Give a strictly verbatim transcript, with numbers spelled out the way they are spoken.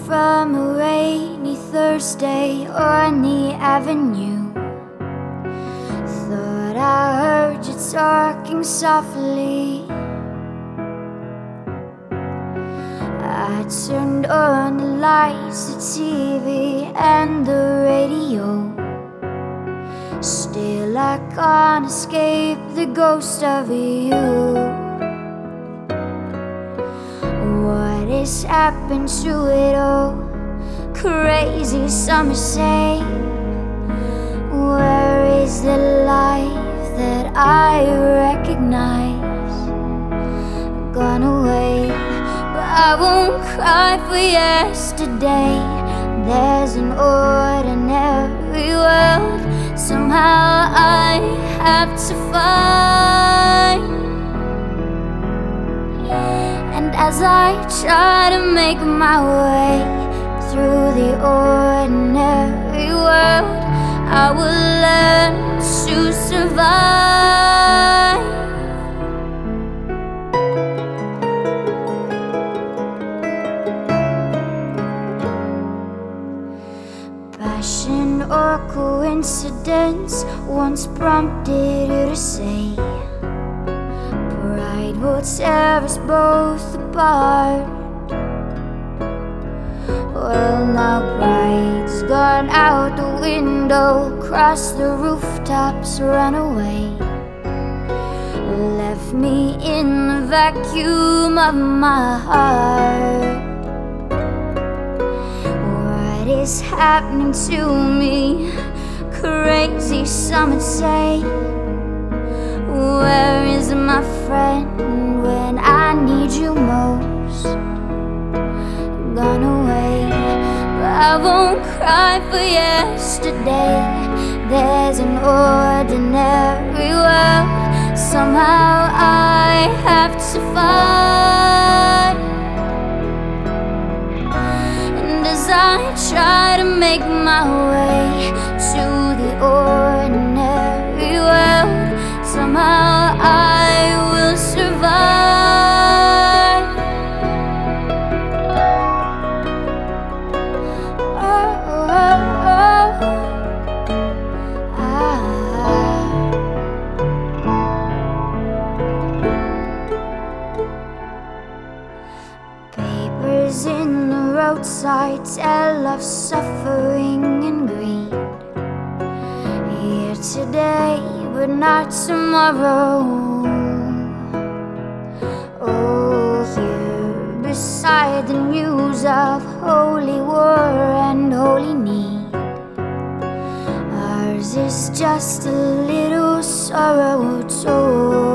from a rainy Thursday on the avenue. Thought I heard you talking softly. I turned on the lights, the T V and the radio. Still I can't escape the ghost of you. What has happened to it all? Crazy, some say. Where is the life that I recognize? Gone away, but I won't cry for yesterday. There's an ordinary world somehow I have to find. And as I try to make my way through the ordinary world, I will learn to survive. Passion or coincidence once prompted you to say, pride will tear us both apart. Well, now pride's gone out the window, crossed the rooftops, run away, left me in the vacuum of my heart. What is happening to me? Crazy, some would say. Where is my friend when I need you most? Gone away, but I won't cry for yesterday. There's an ordinary world somehow I have to find. And as I try to make my way to the ordinary world, somehow I will survive. Oh, oh, oh. Ah. Papers in the roadside tell of suffering and greed. Here today, but not tomorrow. Oh, here beside the news of holy war and holy need, ours is just a little sorrow told.